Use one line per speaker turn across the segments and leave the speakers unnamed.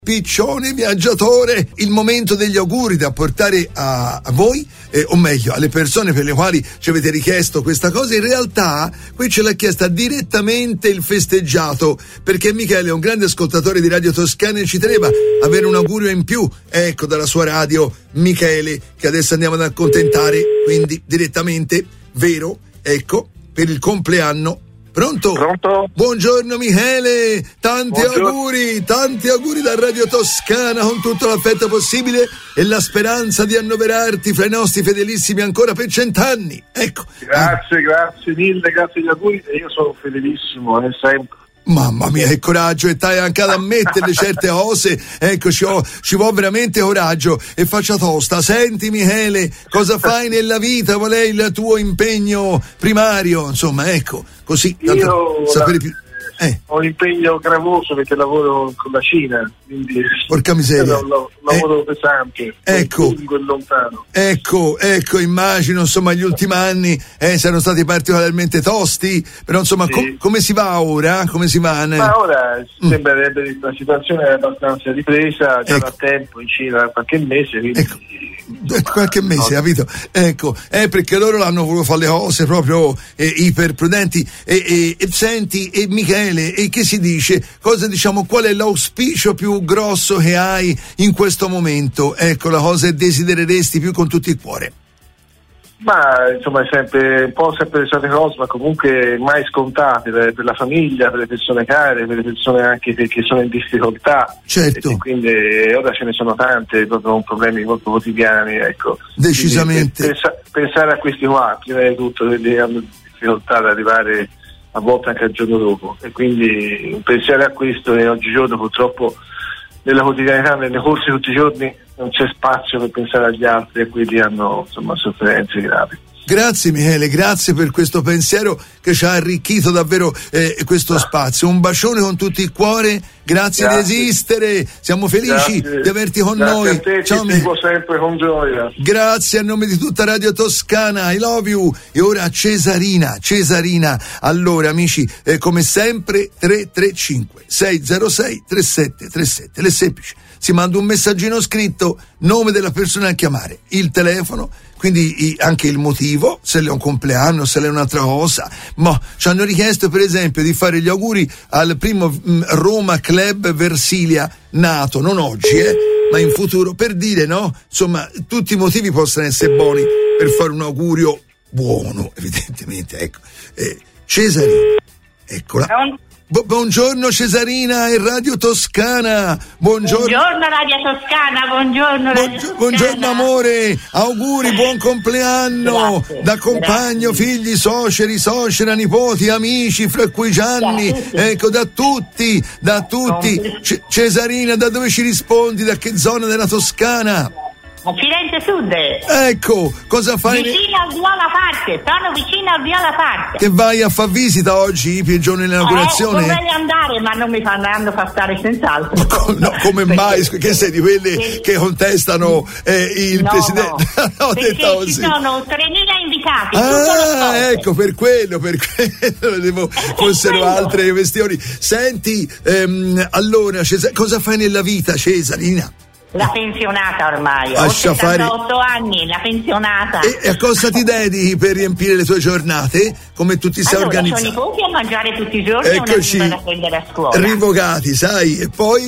Piccione viaggiatore, il momento degli auguri da portare a voi, o meglio alle persone per le quali ci avete richiesto questa cosa. In realtà qui ce l'ha chiesta direttamente il festeggiato, perché Michele è un grande ascoltatore di Radio Toscana e ci teneva avere un augurio in più, ecco, dalla sua radio, Michele, che adesso andiamo ad accontentare, quindi direttamente, vero, ecco, per il compleanno. Pronto?
Pronto?
Buongiorno Michele, tanti
Buongiorno.
auguri da Radio Toscana con tutto l'affetto possibile e la speranza di annoverarti fra i nostri fedelissimi ancora per 100 anni. Ecco.
Grazie mille, grazie agli auguri, e io sono fedelissimo, sempre.
Mamma mia, che coraggio, e stai anche ad ammettere certe cose, ecco, ci vuole veramente coraggio e faccia tosta. Senti Michele, cosa fai nella vita, qual è il tuo impegno primario, insomma, ecco, così
Io
sapere più.
Ho un impegno gravoso perché lavoro con la Cina, quindi
porca miseria,
lavoro pesante, lungo e lontano.
Ecco, immagino, insomma, gli ultimi anni saranno stati particolarmente tosti, però insomma,
sì.
Come si va ora? Come si va?
Ma ora sembrerebbe la situazione è abbastanza ripresa, già da tempo in Cina, qualche mese, quindi...
Qualche mese, capito? Ecco, perché loro l'hanno voluto fare le cose proprio iperprudenti. E senti, Michele, e che si dice? Cosa diciamo? Qual è l'auspicio più grosso che hai in questo momento? Ecco, la cosa che desidereresti più con tutto il cuore.
Ma insomma è sempre un po' sempre le solite cose, ma comunque mai scontate per la famiglia, per le persone care, per le persone anche che sono in difficoltà.
Certo.
E quindi ora ce ne sono tante, proprio con problemi molto quotidiani, ecco.
Decisamente.
Pensare a questi qua, prima di tutto, che hanno difficoltà ad arrivare a volte anche al giorno dopo. E quindi pensare a questo, e oggigiorno purtroppo nella quotidianità, nelle corse tutti i giorni, non c'è spazio per pensare agli altri e quelli hanno insomma sofferenze gravi.
Grazie Michele, grazie per questo pensiero che ci ha arricchito davvero questo spazio. Un bacione con tutto il cuore, grazie di esistere, siamo felici di averti con noi.
A te,
ciao,
ti seguo sempre con gioia.
Grazie a nome di tutta Radio Toscana, I love you. E ora Cesarina. Allora amici, come sempre 335 606 3737, le semplici. Si manda un messaggino scritto, nome della persona a chiamare, il telefono, quindi anche il motivo, se è un compleanno, se è un'altra cosa. Ma ci hanno richiesto per esempio di fare gli auguri al primo Roma Club Versilia, nato non oggi ma in futuro, per dire, no? Insomma, tutti i motivi possono essere buoni per fare un augurio buono, evidentemente, ecco. Cesarina, eccola. Buongiorno Cesarina e Radio Toscana. Buongiorno
Radio Toscana, buongiorno Radio Toscana.
Buongiorno amore, auguri, buon compleanno.
Grazie,
da compagno, figli, suoceri, suocera, nipoti, amici, fra cui Gianni, ecco, da tutti. Cesarina, da dove ci rispondi? Da che zona della Toscana?
A Firenze Sud.
Ecco, cosa fai?
Vicino al Viola Park, sono vicino al Viola Park.
Che vai a far visita oggi, per il giorno dell'inaugurazione?
Vorrei andare, ma non mi fanno passare senz'altro.
No, come mai? Che sei di quelli che contestano il presidente?
No, perché ci sono 3.000 invitati.
Ecco, per quello fossero altre questioni. Senti, allora, cosa fai nella vita, Cesarina?
La pensionata ormai, ho
Lascia
78 anni, la pensionata.
E a cosa ti dedichi per riempire le tue giornate? Come tu ti sei organizzato?
Ho i nipoti a mangiare tutti i giorni.
Eccoci,
e una da prendere a scuola.
Rivocati, sai, e poi?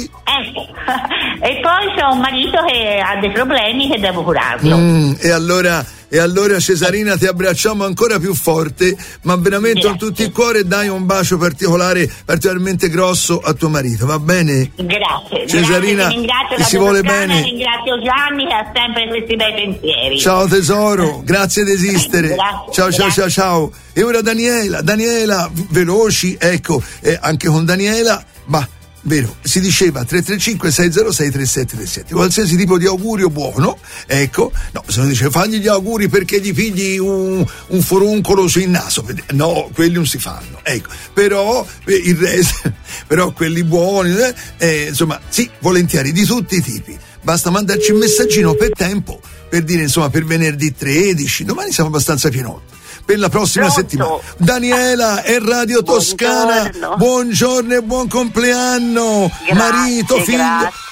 E poi c'ho un marito che ha dei problemi che devo curarlo.
E allora Cesarina, ti abbracciamo ancora più forte, ma veramente con tutto il cuore, dai un bacio particolarmente grosso a tuo marito, va bene?
Grazie
Cesarina,
ringrazio
ti si vuole bene.
Ringrazio Gianni che ha sempre questi bei pensieri.
Ciao tesoro, grazie di esistere. Ciao. E ora Daniela, veloci, ecco, anche con Daniela, vero, si diceva 335 606 3737, qualsiasi tipo di augurio buono, ecco, no, se non dice fagli gli auguri perché gli pigli un furuncolo sul naso, no, quelli non si fanno, ecco, però il resto, però quelli buoni, insomma, sì, volentieri, di tutti i tipi, basta mandarci un messaggino per tempo, per dire, insomma, per venerdì 13, domani siamo abbastanza pienotti. Per la prossima settimana. Daniela e Radio Toscana, buongiorno e buon compleanno.
Grazie,
marito, figlio.
Grazie.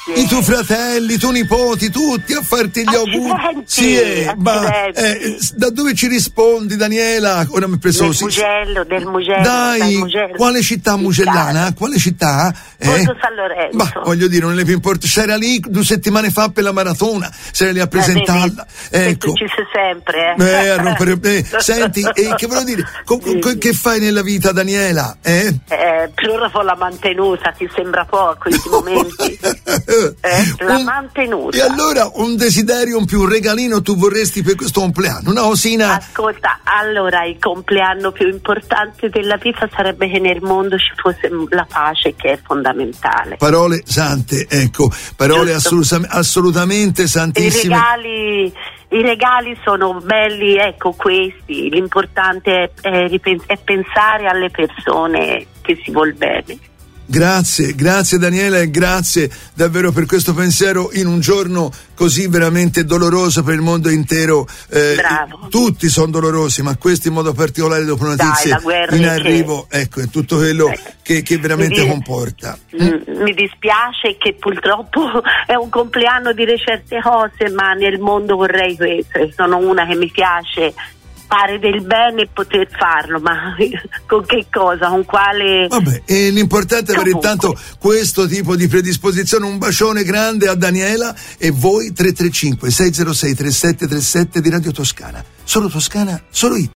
i tuoi fratelli, i tuoi nipoti, tutti a farti gli auguri. Sì, ma da dove ci rispondi, Daniela? Ora mi ho preso
del Mugello.
Dai, quale città mugellana? Quale città?
Porto San Lorenzo.
Ma voglio dire, non è più importante. C'era lì 2 settimane fa per la maratona, c'era lì a presentarla. Ecco.
Ci sei sempre,
a rompere. Senti, che volevo dire? Che fai nella vita, Daniela?
Per ora ho la mantenuta, ti sembra poco in questi momenti? La mantenuta.
E allora un desiderio più, un regalino tu vorresti per questo compleanno? Una cosina?
Ascolta, allora il compleanno più importante della vita sarebbe che nel mondo ci fosse la pace, che è fondamentale.
Parole sante, ecco, parole assolutamente santissime.
I regali sono belli, ecco, questi. L'importante è pensare alle persone che si vuol bene.
Grazie Daniela, e grazie davvero per questo pensiero in un giorno così veramente doloroso per il mondo intero.
Bravo.
Tutti sono dolorosi, ma questi in modo particolare dopo notizie in arrivo, ecco, è tutto quello che veramente comporta.
Mi dispiace che purtroppo è un compleanno dire certe cose, ma nel mondo vorrei questo. Sono una che mi piace fare del bene e poter farlo, ma con che cosa? Con quale?
Vabbè, e l'importante è avere intanto questo tipo di predisposizione. Un bacione grande a Daniela e voi 335 606 3737 di Radio Toscana. Solo Toscana, solo